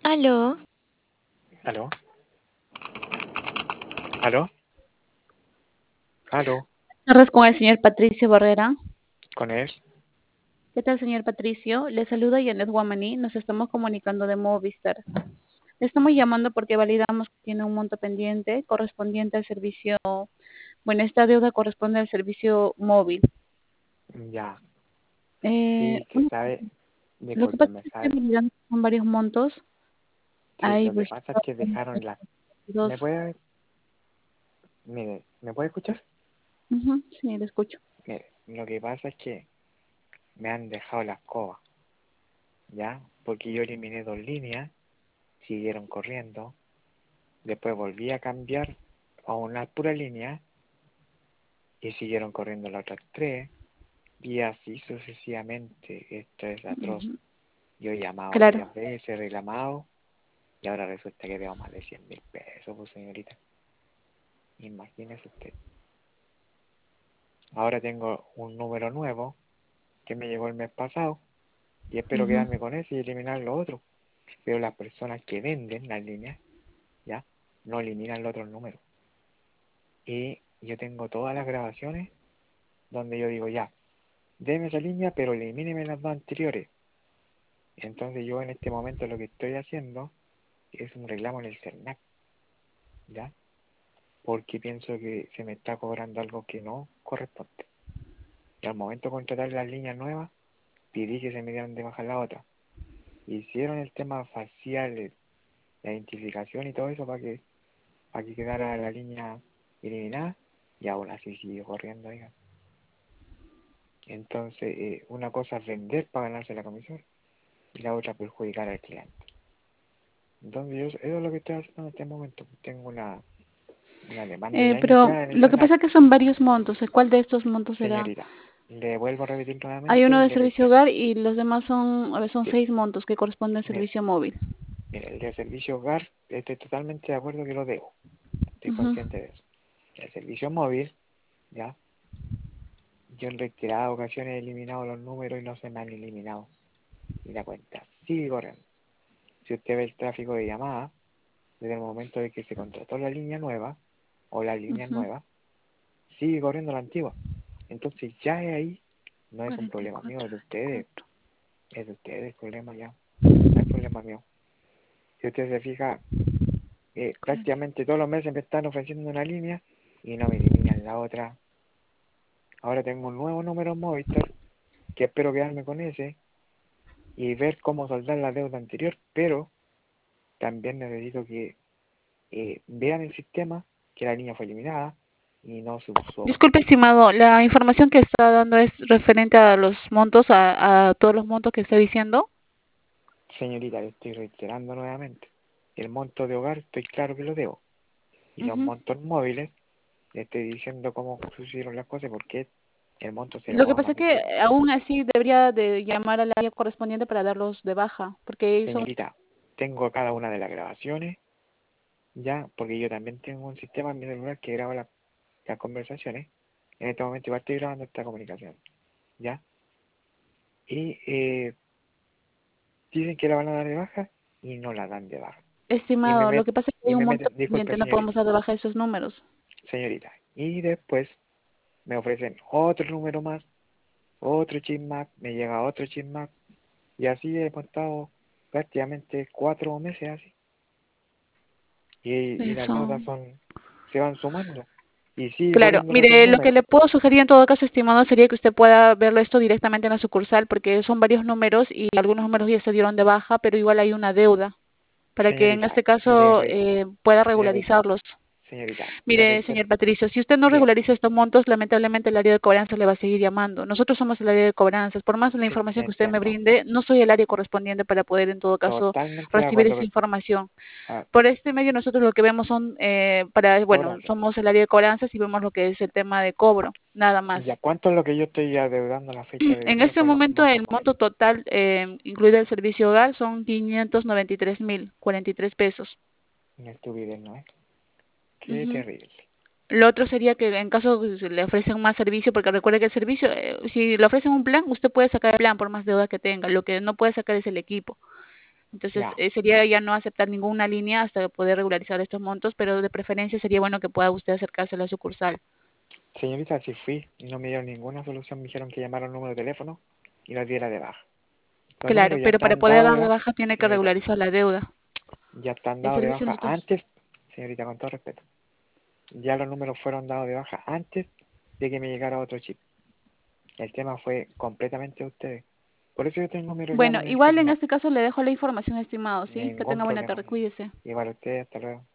Aló, ¿Aló? ¿Aló? ¿Aló? Tardes con el señor Patricio Barrera. ¿Con él? ¿Qué tal, señor Patricio? Le saluda Janet Guamaní. Nos estamos comunicando de Movistar. Le estamos llamando porque validamos que tiene un monto pendiente correspondiente al servicio. Bueno, esta deuda corresponde al servicio móvil. Ya. Eh, Sí, que bueno, sabe. lo que pasa Discúlpeme, es que ¿sabe? validamos con varios montos. Sí, Hay lo que pues pasa es que dejaron la... dos. ¿Me puede... Mire, ¿me puede escuchar? Sí, le escucho. Mire, lo que pasa es que me han dejado la escoba, ¿ya? Porque yo eliminé 2 líneas, siguieron corriendo, después volví a cambiar a una pura línea y siguieron corriendo las otras 3, y así sucesivamente. Esto es atroz. Ujú. Yo he llamado Claro. varias veces, he reclamado, y ahora resulta que debo más de 100.000 pesos, pues señorita. Imagínese usted. Ahora tengo un número nuevo que me llegó el mes pasado y espero Ujú. quedarme con ese y eliminar lo otro. Pero las personas que venden las líneas, ya, no eliminan los otros números. Y yo tengo todas las grabaciones donde yo digo, ya, deme esa línea, pero elimíneme las dos anteriores. Entonces yo en este momento lo que estoy haciendo es un reclamo en el CERNAC, ¿ya? Porque pienso que se me está cobrando algo que no corresponde. Y al momento de contratar las líneas nuevas, pedí que se me dieran de baja la otra. Hicieron el tema facial, la identificación y todo eso para que quedara la línea eliminada y aún así sigue corriendo, oiga. Entonces, una cosa es vender para ganarse la comisión y la otra perjudicar al cliente. Entonces, eso es lo que estoy haciendo en este momento. Tengo una demanda ya Pero iniciada en el lo que SERNAC. pasa es que son varios montos. ¿Cuál de estos montos será? Señorita, le vuelvo a repetir Hay nuevamente uno el de del servicio hogar y los demás son, a ver, son sí, 6 montos que corresponden al mire, servicio móvil. mire, el de servicio hogar, estoy totalmente de acuerdo que lo debo. Estoy Ujú. consciente de eso. El servicio móvil, ya, yo en reiteradas ocasiones he eliminado los números y no se me han eliminado. Y la cuenta sigue corriendo. Si usted ve el tráfico de llamadas, desde el momento de que se contrató la línea nueva o la línea Ujú. nueva, sigue corriendo la antigua. Entonces ya es ahí, no es un problema mío, 44, es de ustedes. 24. Es de ustedes el problema ya. No es problema mío. Si usted se fija, Claro. prácticamente todos los meses me están ofreciendo una línea y no me eliminan la otra. Ahora tengo un nuevo número en Movistar que espero quedarme con ese y ver cómo saldar la deuda anterior, pero también necesito que vean el sistema que la línea fue eliminada y no se usó más. Disculpe, estimado, la información que está dando es referente a los montos, a todos los montos que está diciendo. Señorita, le estoy reiterando nuevamente. El monto de hogar estoy claro que lo debo. Y los Ujú. montos móviles, le estoy diciendo cómo sucedieron las cosas porque el monto se lo Lo que puedo pasa es más que decir. aún así debería de llamar al área correspondiente para darlos de baja, porque son... Señorita, tengo cada una de las grabaciones ya, porque yo también tengo un sistema en mi celular que graba las conversaciones. En este momento igual estoy grabando esta comunicación, ¿ya? Y dicen que la van a dar de baja y no la dan de baja. Y me Estimado, lo met, que pasa es que y hay un me monto meten, pendiente, disculpe no podemos señorita, dar de baja esos números. señorita. Y después me ofrecen otro número más, otro chip más, me llega otro chip más. Y así he estado prácticamente 4 meses así. Y las Eso. deudas se van sumando. Y sigue Claro, corriendo el otro mire, lo que número. le puedo sugerir en todo caso, estimado, sería que usted pueda verlo esto directamente en la sucursal, porque son varios números y algunos números ya se dieron de baja, pero igual hay una deuda, para que en Señorita, este caso pueda me re- regularizarlos. señorita, me Mire, reitero. señor Patricio, si usted no Dígame. regulariza estos montos, lamentablemente el área de cobranzas le va a seguir llamando. Nosotros somos el área de cobranzas. Por más la Sí, información que usted me entiendo. brinde, no soy el área correspondiente para poder en todo caso Totalmente de recibir acuerdo esa que información. ah, Por este medio nosotros lo que vemos son, bueno, cobranza. somos el área de cobranzas y vemos lo que es el tema de cobro, nada más. Ya, ¿cuánto es lo que yo estoy adeudando a la fecha de hoy En día este con los momento montos el móviles? monto total, incluido el servicio hogar, son 593.043 pesos. Una estupidez, ¿no es? Qué Ujú. terrible. Lo otro sería que en caso que se le ofrecen más servicio, porque recuerde que el servicio, si le ofrecen un plan, usted puede sacar el plan por más deuda que tenga. Lo que no puede sacar es el equipo. Entonces, Ya, sería ya no aceptar ninguna línea hasta poder regularizar estos montos, pero de preferencia sería bueno que pueda usted acercarse a la sucursal. señorita, si fui y no me dieron ninguna solución, me dijeron que llamara al número de teléfono y lo diera de baja. Los Claro, números ya pero para están poder dados dar de de baja, baja tiene que señorita, regularizar la deuda. ya están El dados de servicio baja nosotros. antes, señorita, con todo respeto. Ya los números fueron dados de baja antes de que me llegara otro chip. El tema fue completamente de ustedes. Por eso yo tengo mi reclamo Bueno, en el igual en terminal. este caso le dejo la información, estimado, ¿sí? Que Ningún tenga buena problema, tarde, señorita. cuídese. Igual ustedes, hasta luego.